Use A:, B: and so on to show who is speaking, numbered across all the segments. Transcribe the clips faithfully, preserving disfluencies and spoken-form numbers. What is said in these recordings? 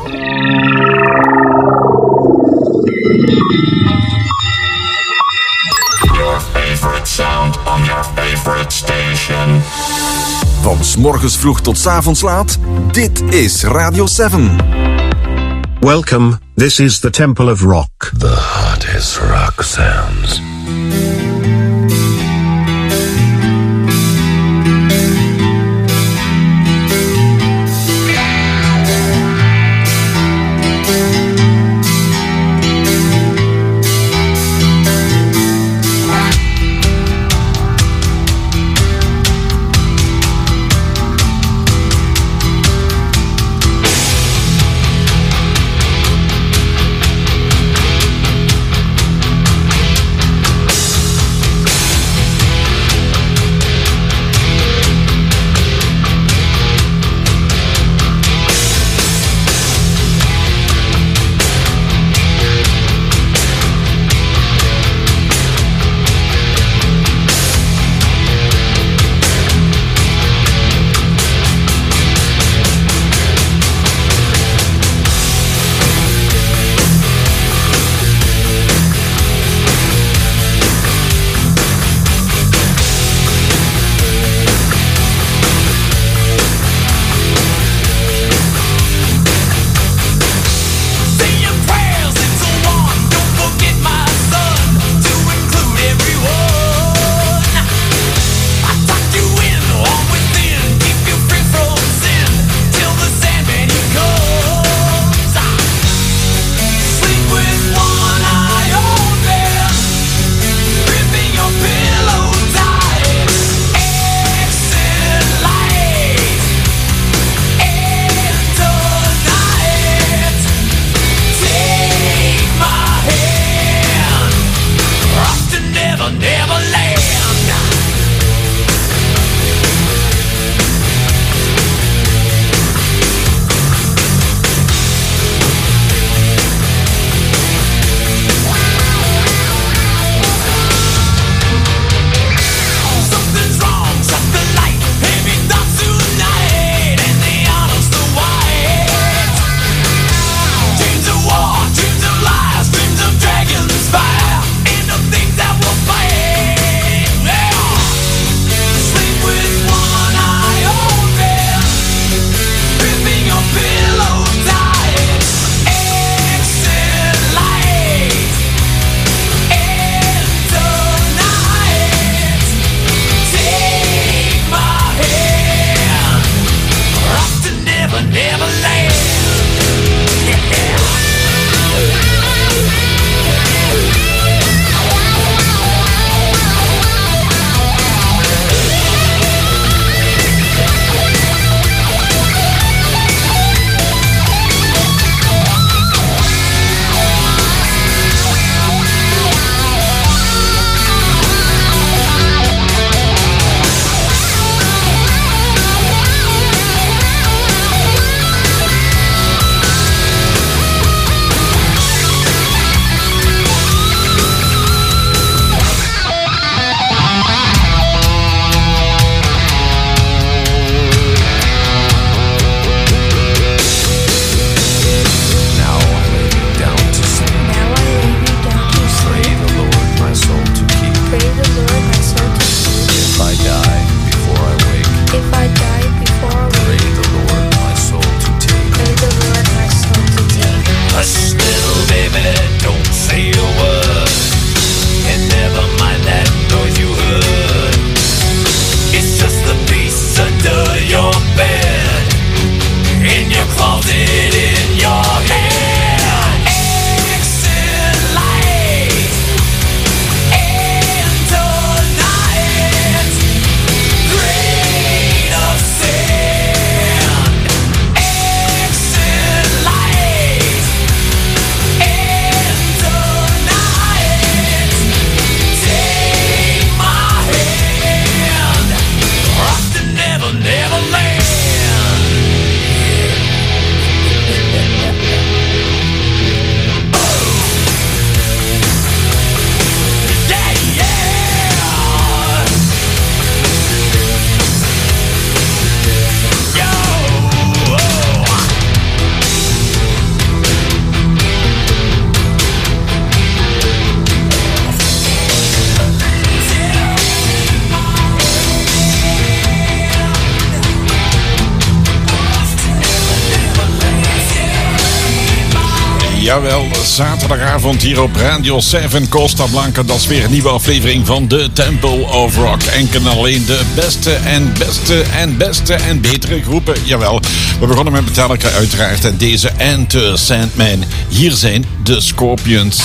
A: Your favorite sound on your favorite station.
B: Van 's morgens vroeg tot 's avonds laat, dit is Radio zeven.
C: Welcome, this is the Temple of Rock.
D: The hottest rock sounds.
E: Jawel, zaterdagavond hier op Radio zeven Costa Blanca. Dat is weer een nieuwe aflevering van de Temple of Rock. Enkel en alleen de beste en beste en beste en betere groepen. Jawel, we begonnen met Metallica uiteraard en deze Enter Sandman. Hier zijn de Scorpions.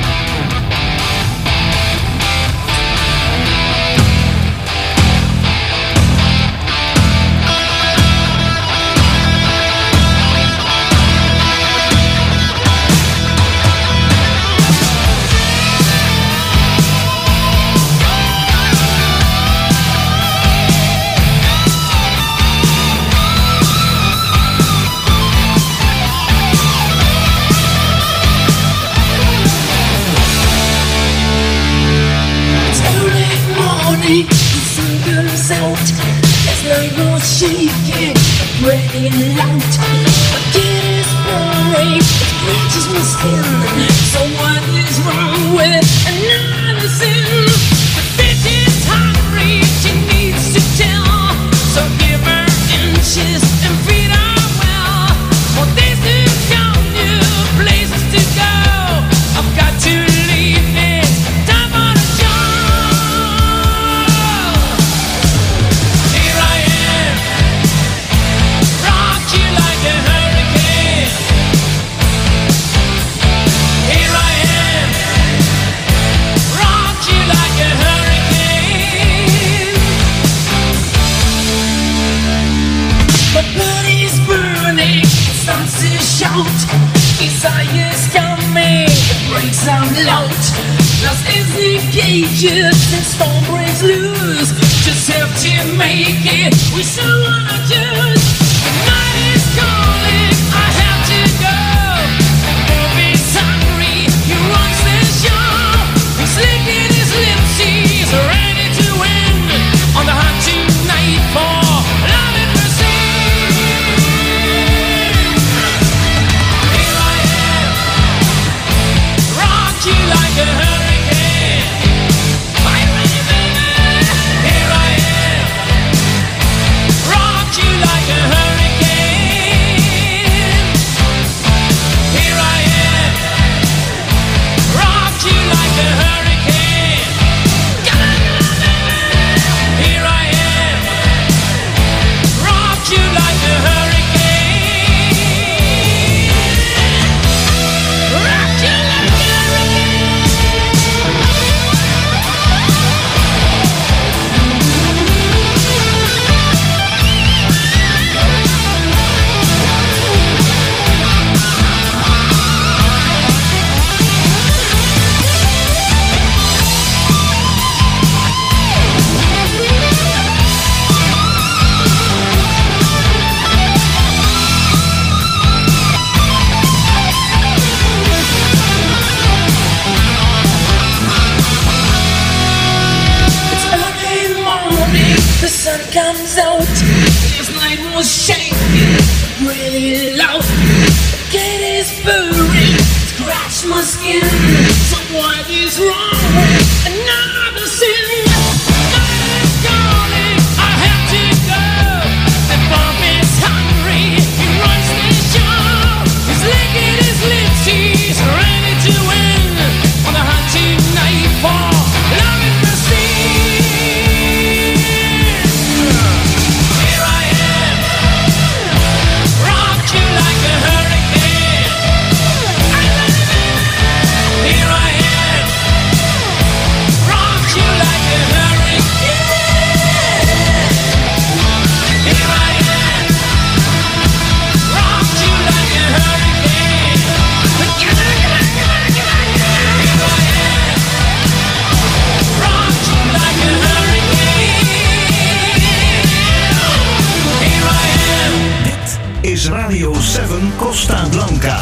F: Radio zeven Costa Blanca.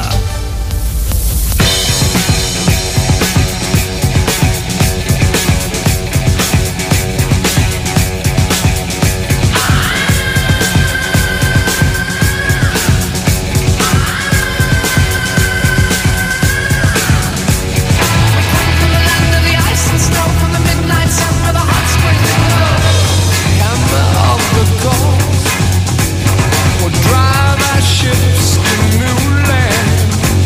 G: Drive our ships to new land.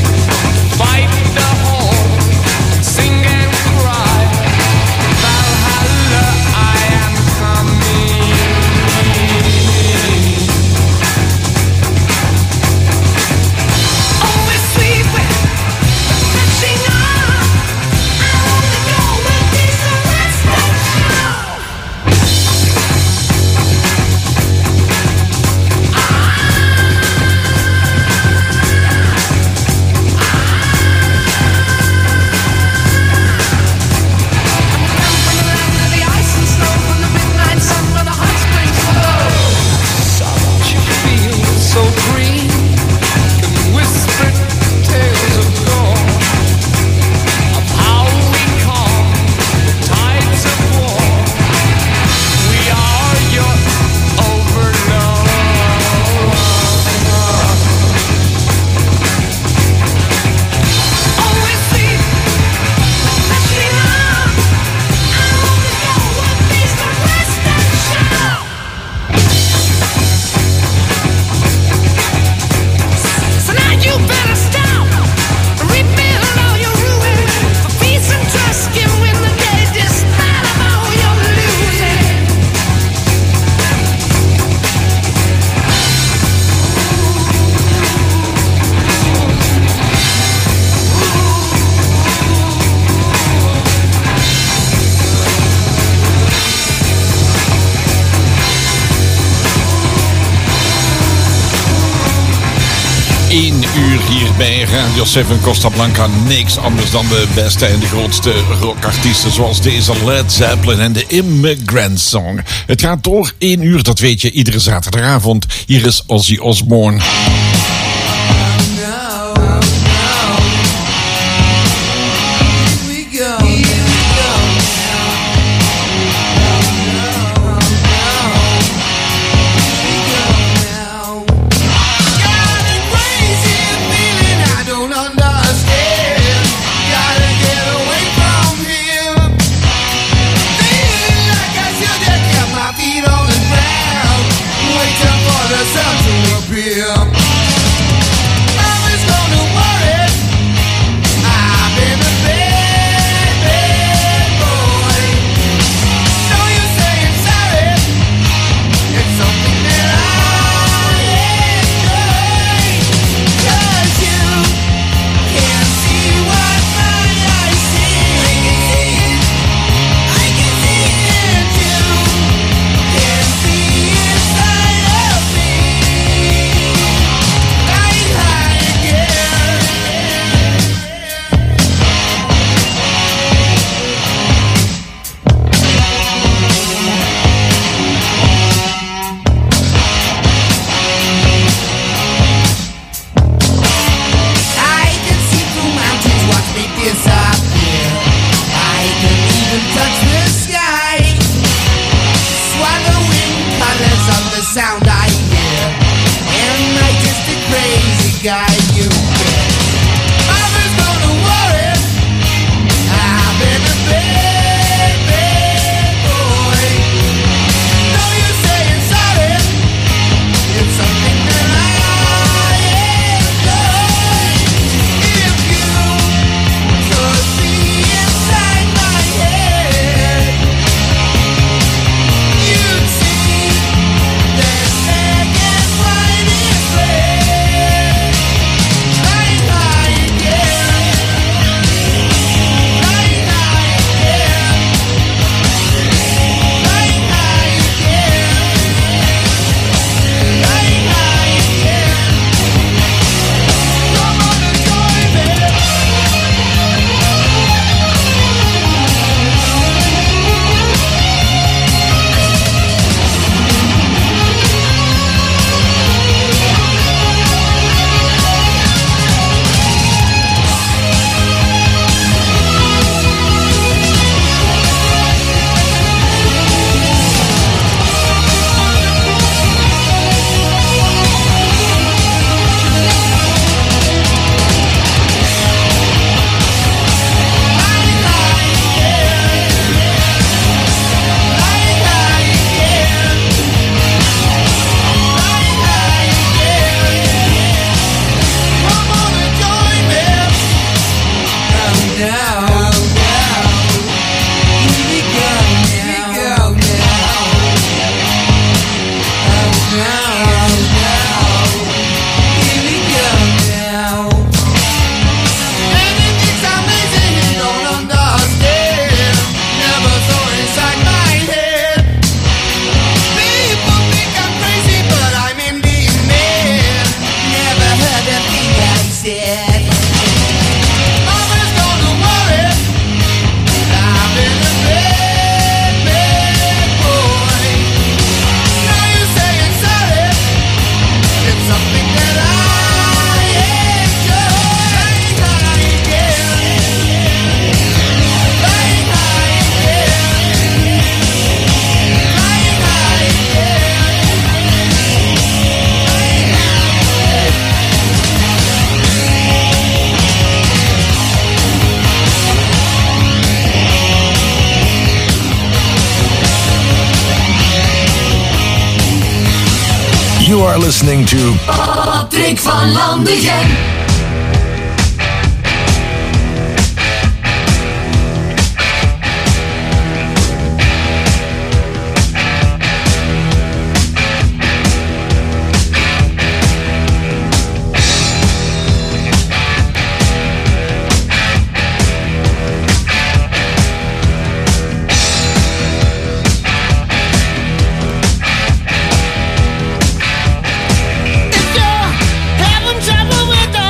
E: hier bij Radio zeven Costa Blanca. Niks anders dan de beste en de grootste rockartiesten, zoals deze Led Zeppelin en de Immigrant Song. Het gaat door één uur, dat weet je, iedere zaterdagavond. Hier is Ozzy Osbourne.
G: You are listening to
H: Patrick van Landigen.
I: If you're having trouble with the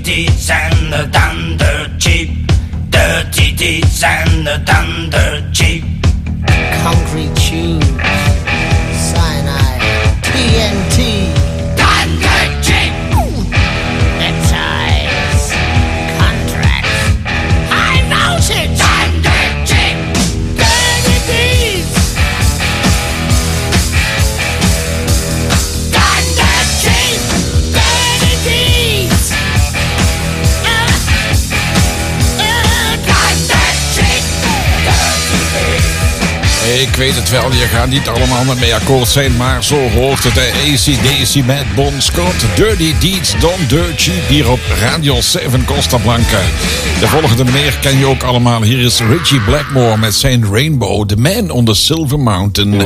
I: deeds and the done dirt cheap. Dirty deeds and the done dirt cheap.
J: Concrete tubes, cyanide, T N T.
H: Done dirt cheap.
J: Neckties, contracts, high voltage.
H: Done dirt cheap.
J: Dirty deeds.
H: Done dirt cheap.
J: Dirty deeds. Uh, uh,
H: Done dirt cheap. Dirty deeds.
E: Ik weet het wel, je gaat niet allemaal met mij akkoord zijn, maar zo hoort het. A C D C met Bon Scott. Dirty Deeds Done Dirt Cheap hier op Radio zeven Costa Blanca. De volgende meneer ken je ook allemaal. Hier is Richie Blackmore met zijn Rainbow, The Man on the Silver Mountain.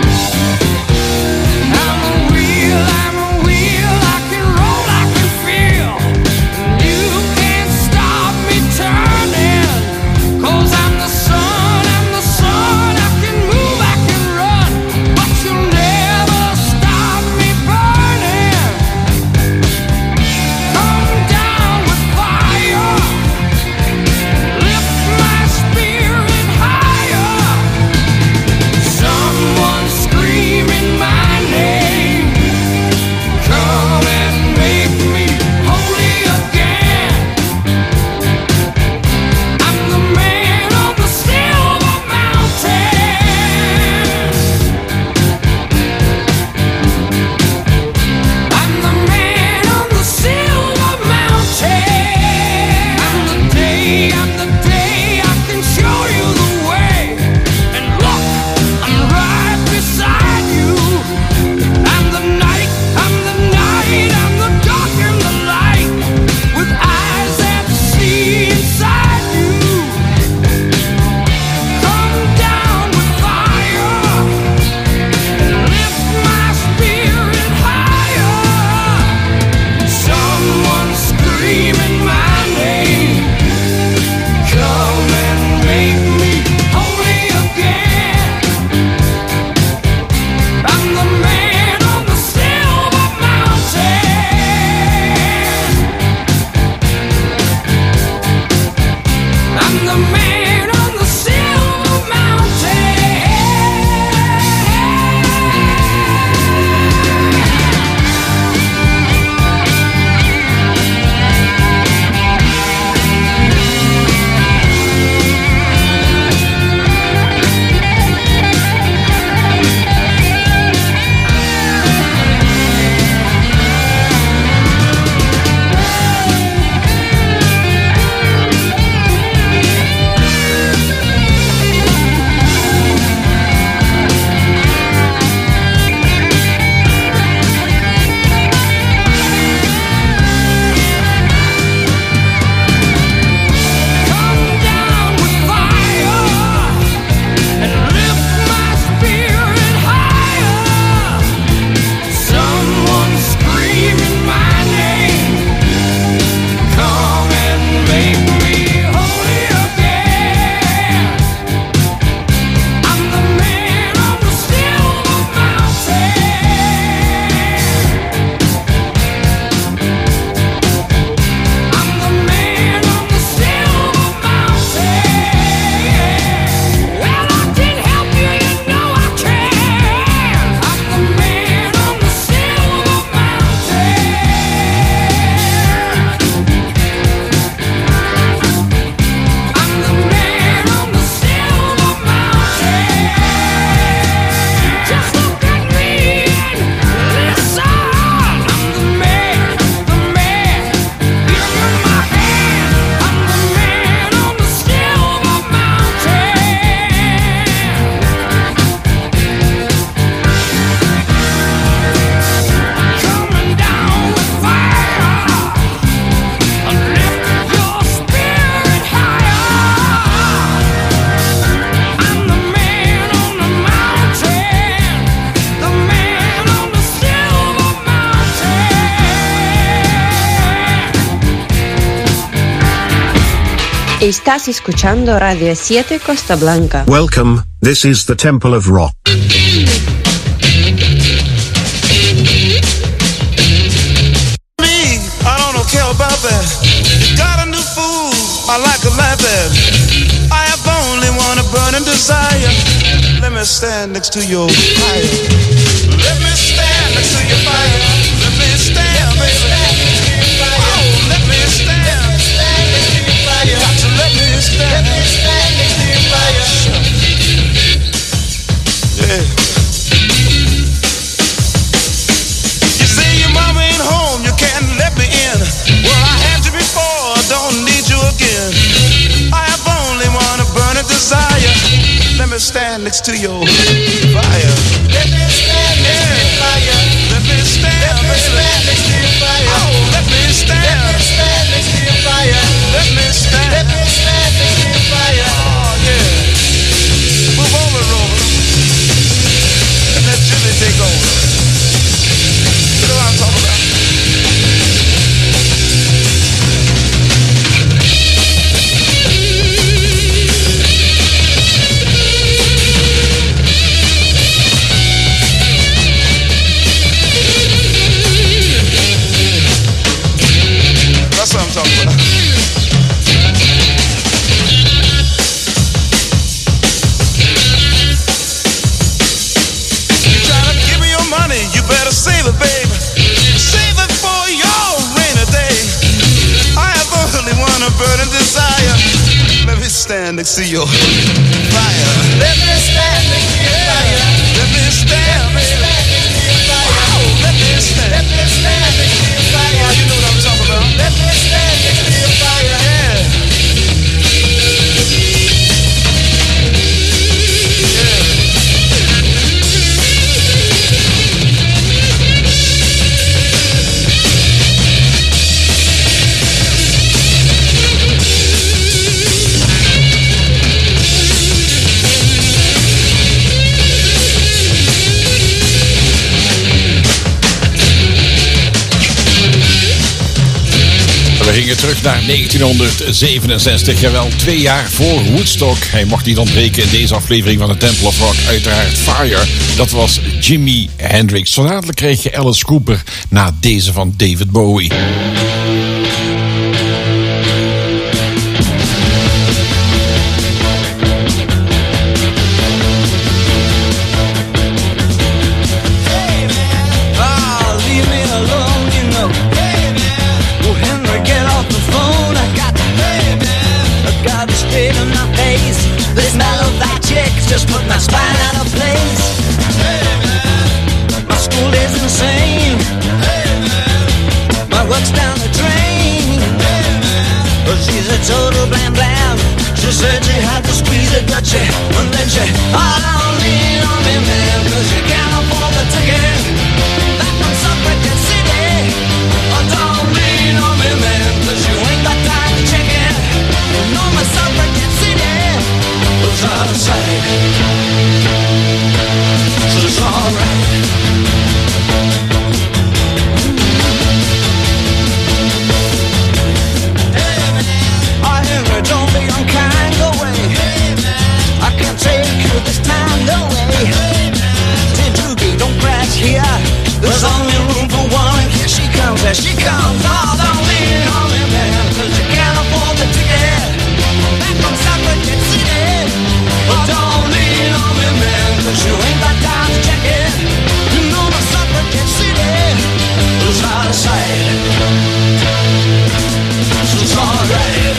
H: I'm a wheel, I'm a wheel, I can roll, I can feel.
K: Estás escuchando Radio siete Costa Blanca.
C: Welcome, this is the Temple of Rock.
L: Me, I don't care about that. Got a new fool, I like a like that. I have only one burning desire. Let me stand next to your fire. Let me stand next to your fire. Let me stand, baby. Oh, let me stand. You got to let me stand. Let me stand next to your fire. Yeah. You say your mama ain't home, you can't let me in. Well, I had you before, I don't need you again. I have only one burning desire. Let me stand next to your fire. Let me stand next to your fire. Let me stand, let me stand next to your fire. Oh, let me stand. Let me stand next to your fire. Let me stand. Let me stand next to your fire. Oh yeah. Move over, Rover. And let Jimmy take over. You know what I'm talking about? That's what I'm talking about. You try to give me your money, you better save it, baby. Save it for your rainy day. I have only one burning desire. Let me stand next to your fire. Let me stand next to your fire. Let me stand, baby. Wow, let me stand. Let me stand next to your fire. You know what I'm talking about. Let me stand next to your fire. Yeah.
E: We gingen terug naar negentienhonderdzevenenzestig, jawel, twee jaar voor Woodstock. Hij mocht niet ontbreken in deze aflevering van de Temple of Rock. Uiteraard Fire, dat was Jimi Hendrix. Zo dadelijk kreeg je Alice Cooper na deze van David Bowie.
I: Just put my spine out of place. Hey man, my school is insane. Hey man, my work's down the drain. Hey man, but she's a total blam blam. She said she had to squeeze it, but she, and then she, oh, don't lean on me, man, 'cause you can't afford the ticket back from Suffragette City. Oh, don't lean on me, man, 'cause you ain't got time to check it. No, my Suffragette City was out of sight. So it's alright. Hey man, I hear it, don't be unkind, go away. Hey man, I can't take you this time, no way. Hey man, Doogie, don't crash here. There's only room for one, and here she comes, there she comes. Oh, don't lean on me, man, 'cause you can't afford the ticket back from Suffragette City. But don't lean on me, man, 'cause you ain't got time to check it. You know my Suffragette City is out of sight. So it's alright.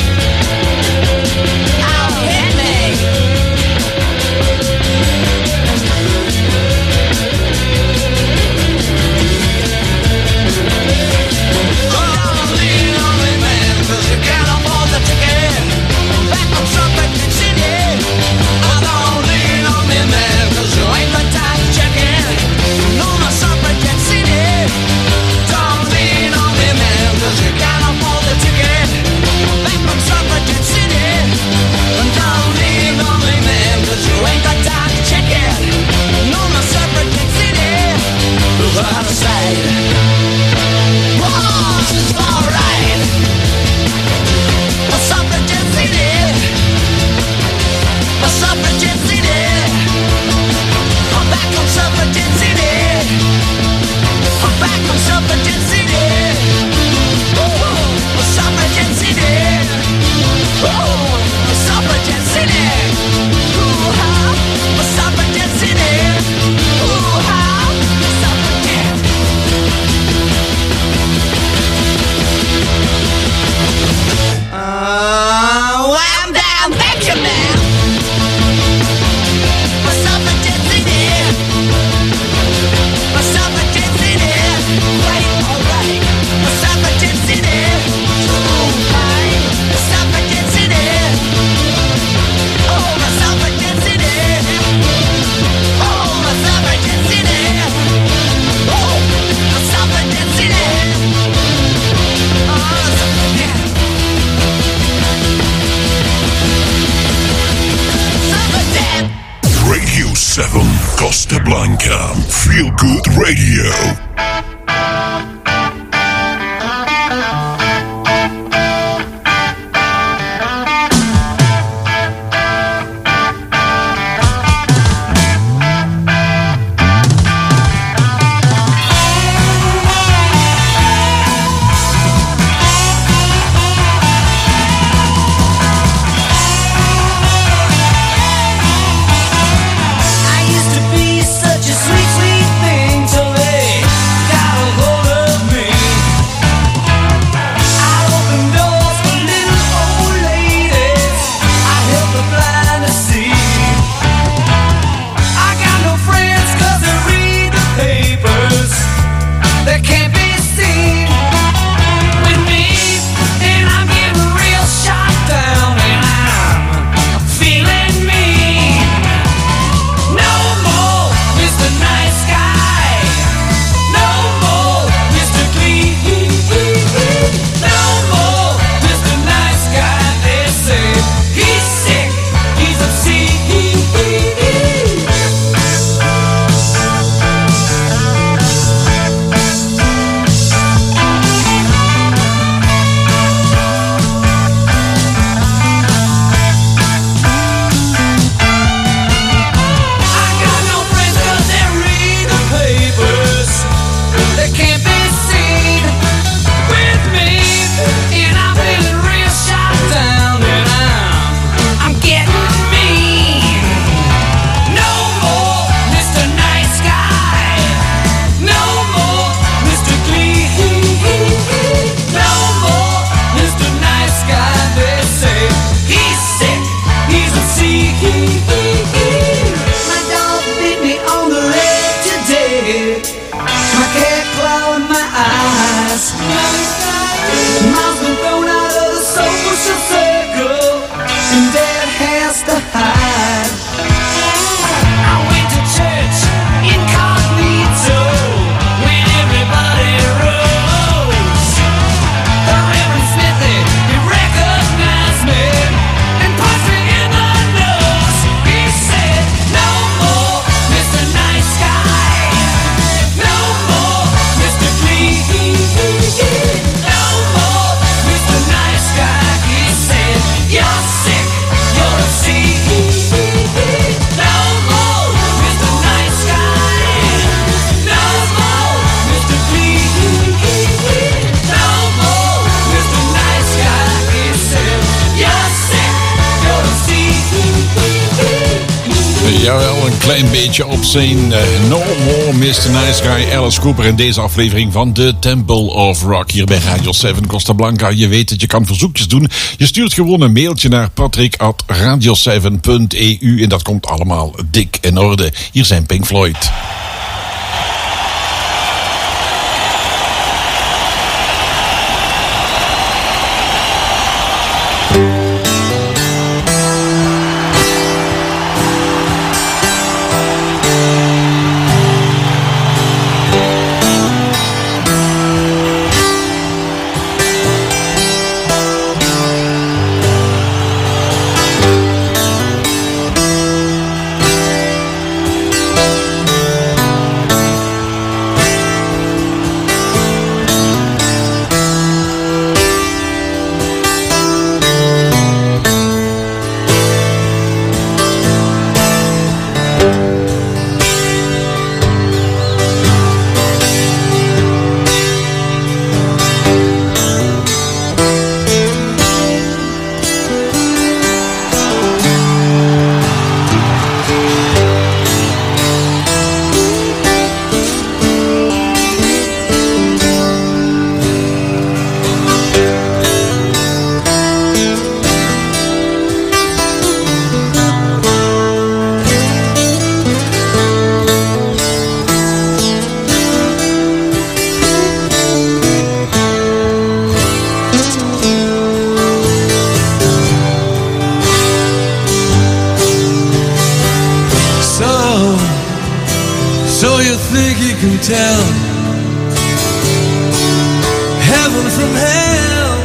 I: Oh, hit me. Don't lean on me, man, 'cause you can't afford the
G: seven Costa Blanca. Feel Good Radio.
E: Jawel, een klein beetje op zijn uh, No More mister Nice Guy, Alice Cooper in deze aflevering van The Temple of Rock hier bij Radio zeven Costa Blanca. Je weet dat je kan verzoekjes doen. Je stuurt gewoon een mailtje naar patrick at radio zeven punt e u en dat komt allemaal dik in orde. Hier zijn Pink Floyd.
M: Tell heaven from hell,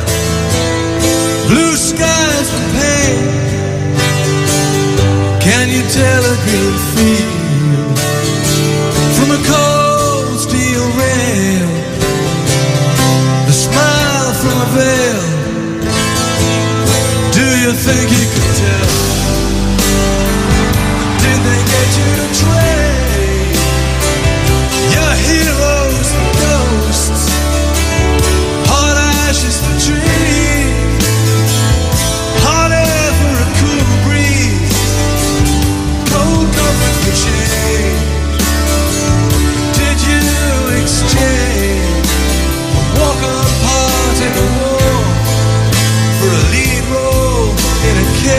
M: blue skies from pain. Can you tell a green field think you could tell? Did they get you to trade your heroes for ghosts, hot ashes for dreams, hot air for a cool breeze, cold comfort for change? Did you exchange a walk-on part in a war for a lead role in a cage?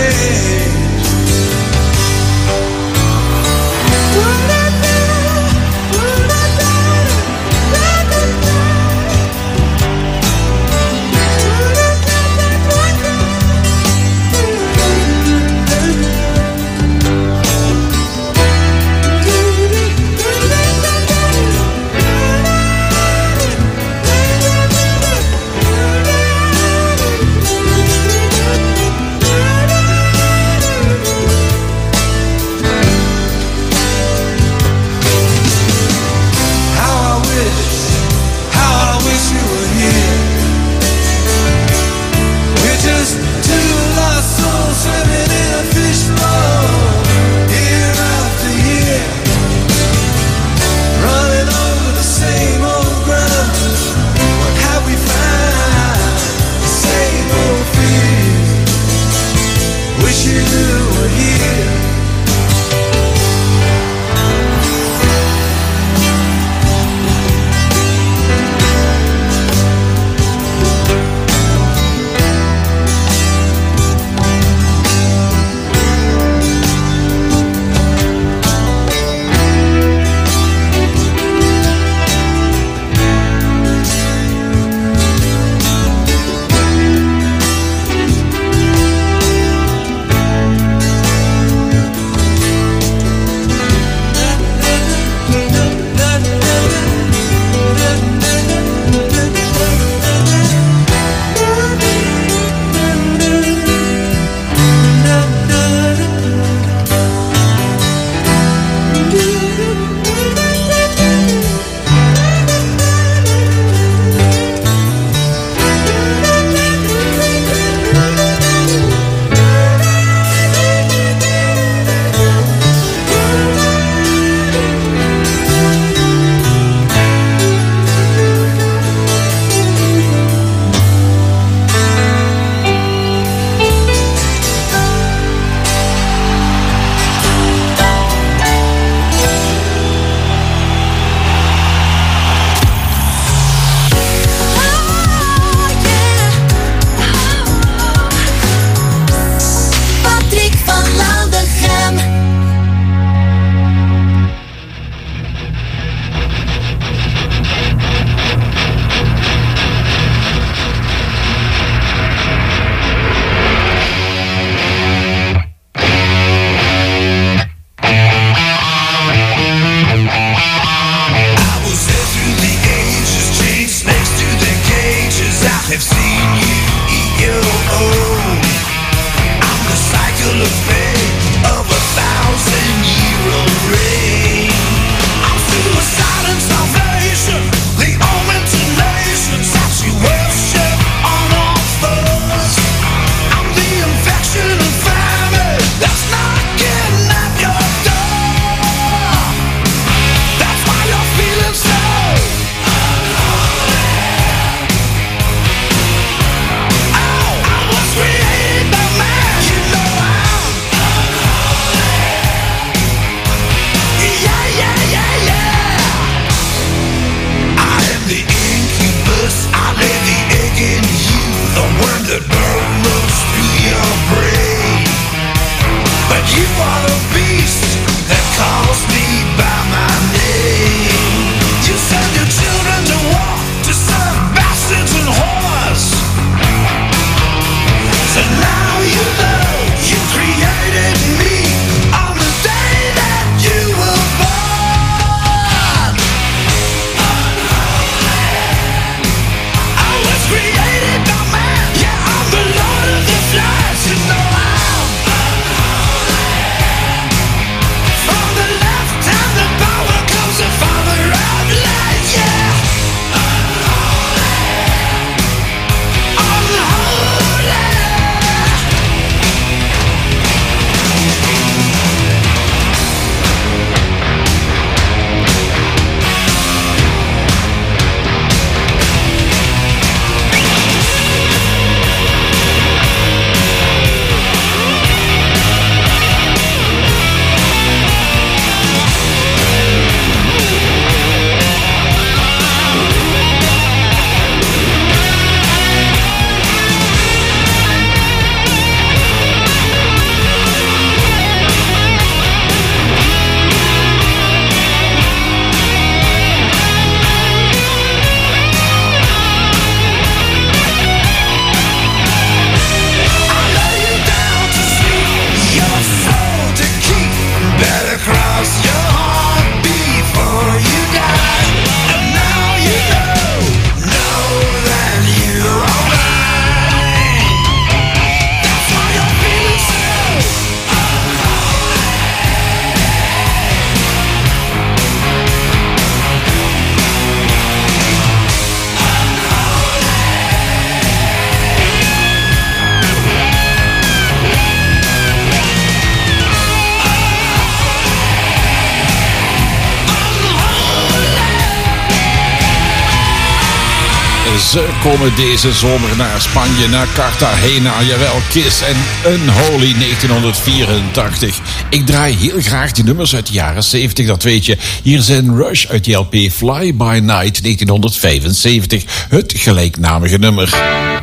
E: Ze komen deze zomer naar Spanje, naar Cartagena. Jawel, Kiss en Unholy negentien vierentachtig. Ik draai heel graag die nummers uit de jaren zeventig, dat weet je. Hier zijn Rush uit de L P Fly By Night negentien vijfenzeventig. Het gelijknamige nummer.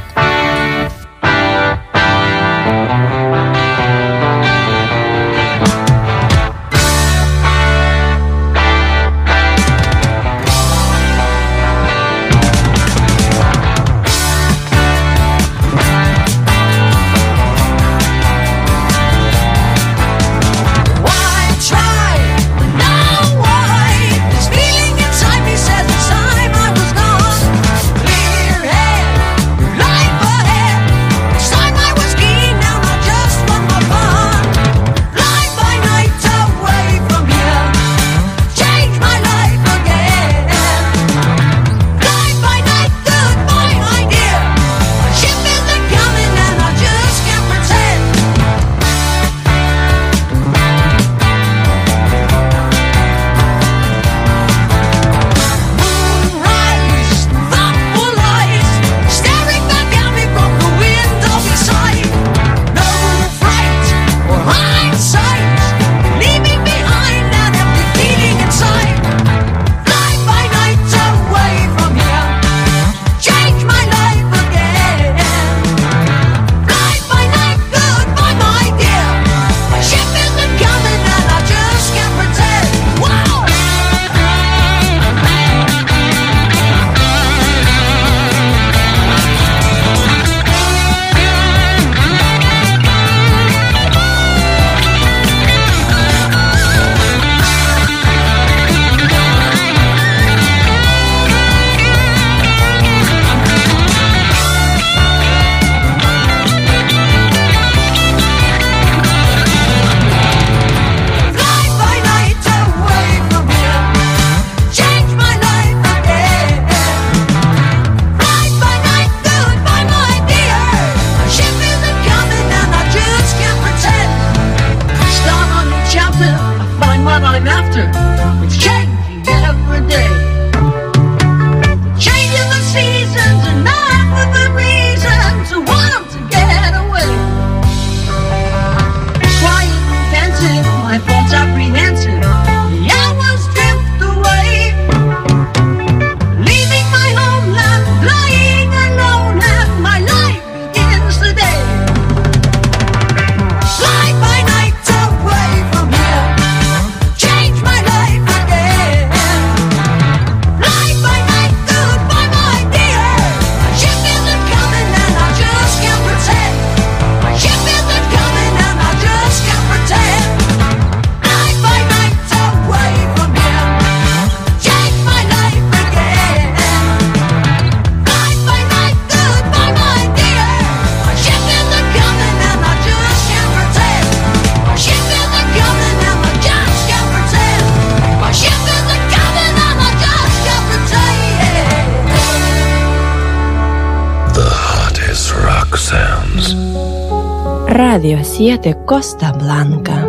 K: Radio siete Costa Blanca.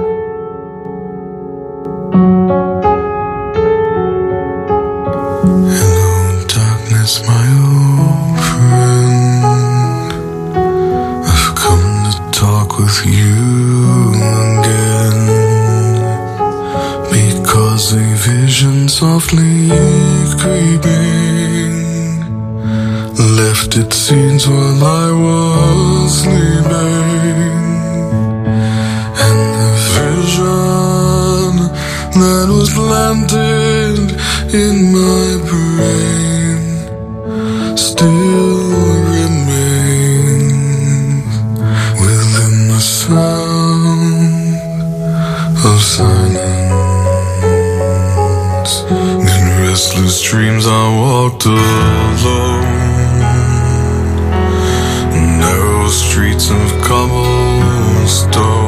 M: Hello, darkness, my old friend. I've come to talk with you again, because a vision softly creeping left its seeds while I was sleeping. That was planted in my brain still remains within the sound of silence. In restless dreams I walked alone, narrow streets of cobblestone.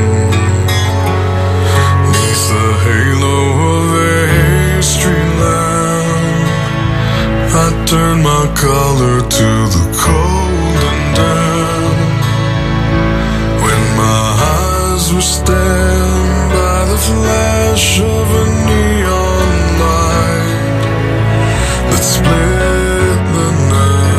M: The halo of a street lamp, I turned my collar to the cold and damp. When my eyes were stabbed by the flash of a neon light that split the night.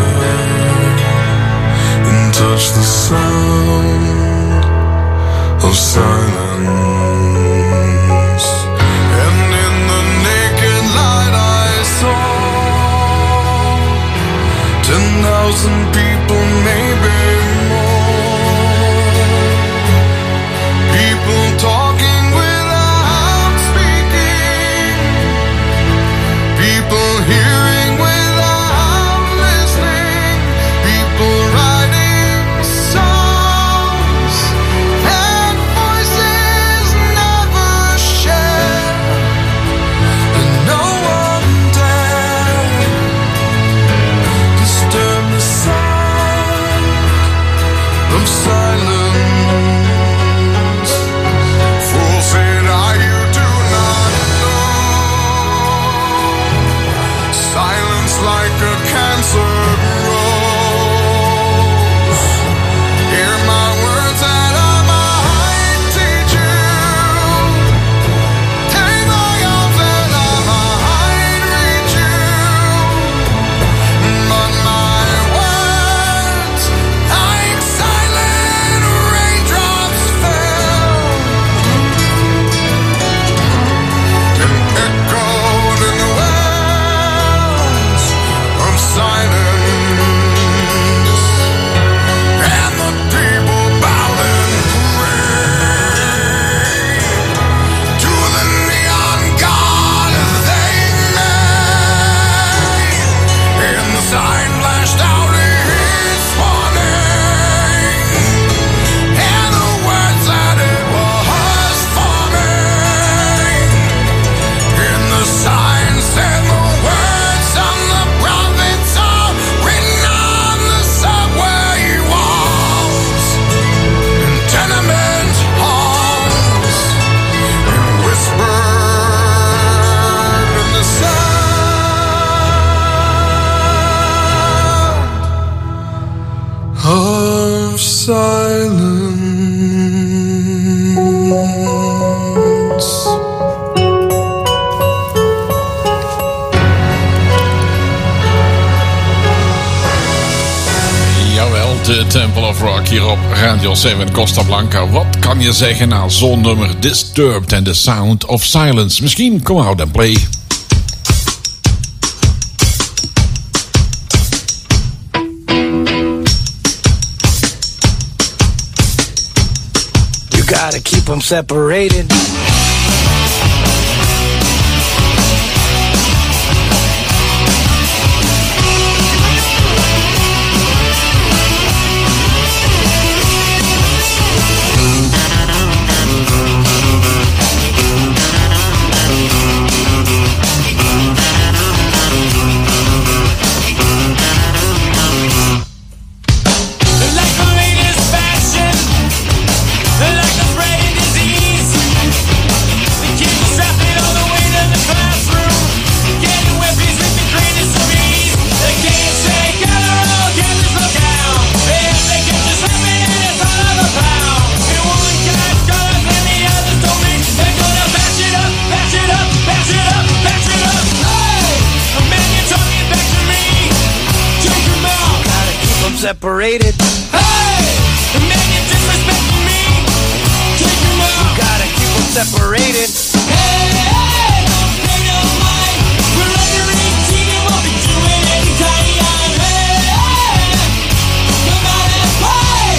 E: Temple of Rock hier op Radio zeven Costa Blanca. Wat kan je zeggen na zo'n nummer Disturbed and the Sound of Silence? Misschien come out and play.
N: You gotta keep them separated. Separated. Hey! The man you're disrespecting me. Take him out. You gotta keep them separated. Hey, hey, don't pay no mind. We're under eighteen and we'll be doing anytime. Hey, hey, come out and play.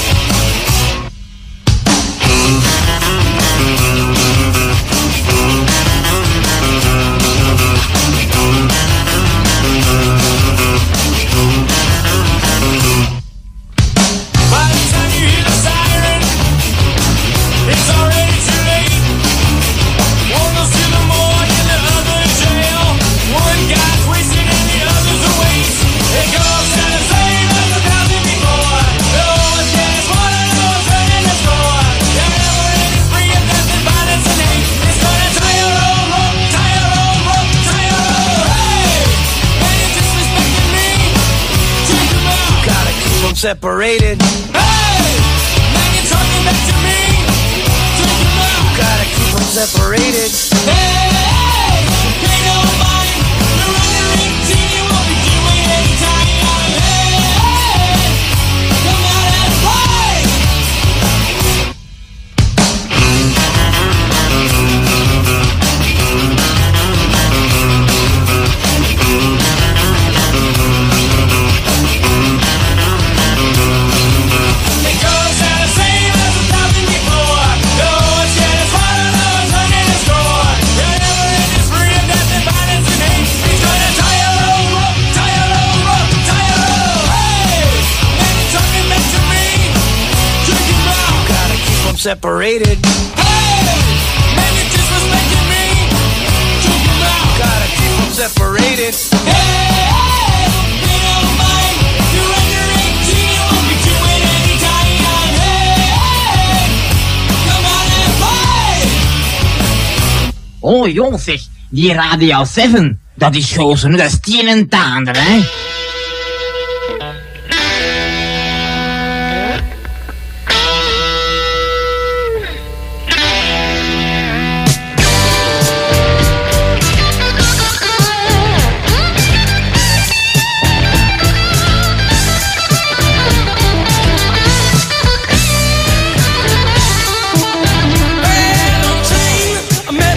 N: Separated. Hey! Now you're talking back to me. Take him out. You gotta keep them separated. Hey! Hey! Pay no mind. You're under eighteen, you won't be doing anytime. Hey! Hey! Come out and play. Separated. Hey! Man, you're disrespecting me. Take him out. Gotta keep them separated. Hey! Hey! You don't mind. You're under eighteen, you won't be doing anytime. Hey! Hey! Come on and play.
O: Oh joh zeg, die Radio zeven, dat is gozer, dat is tien en taander, hè.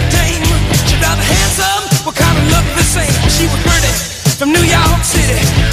P: She was pretty from New York City.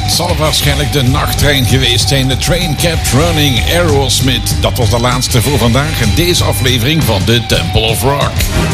E: zal waarschijnlijk de nachttrein geweest zijn. The train kept running, Aerosmith. Dat was de laatste voor vandaag in deze aflevering van de Temple of Rock.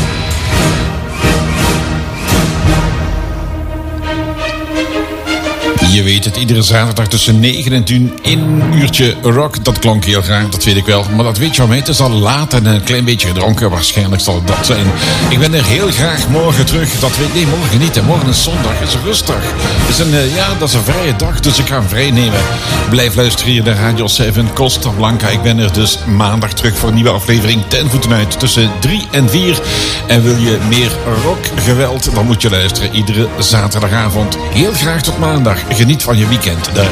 E: Je weet het, iedere zaterdag tussen negen en tien in een uurtje rock. Dat klonk heel graag, dat weet ik wel. Maar dat weet je wel mee, het is al laat en een klein beetje gedronken. Waarschijnlijk zal het dat zijn. Ik ben er heel graag morgen terug. Dat weet, nee, morgen niet. Hè. Morgen is zondag, het is rustdag. Het is een, uh, ja, dat is een vrije dag, dus ik ga hem vrij nemen. Blijf luisteren hier naar Radio zeven, Costa Blanca. Ik ben er dus maandag terug voor een nieuwe aflevering. Ten voeten uit tussen drie en vier. En wil je meer rockgeweld, dan moet je luisteren iedere zaterdagavond. Heel graag tot maandag. Geniet van je weekend. Dag.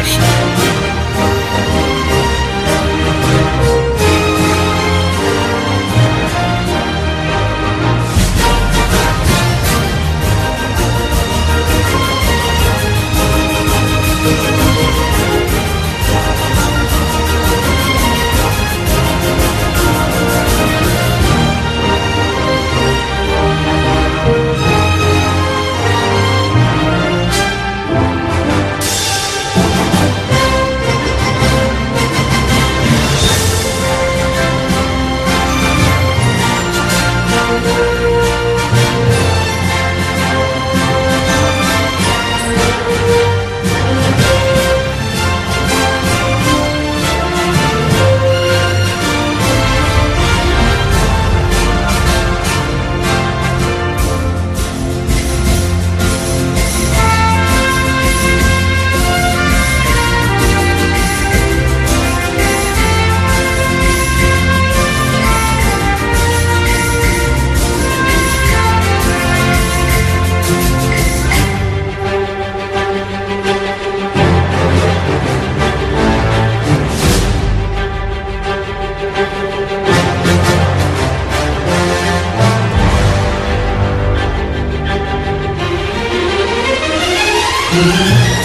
N: Thank you.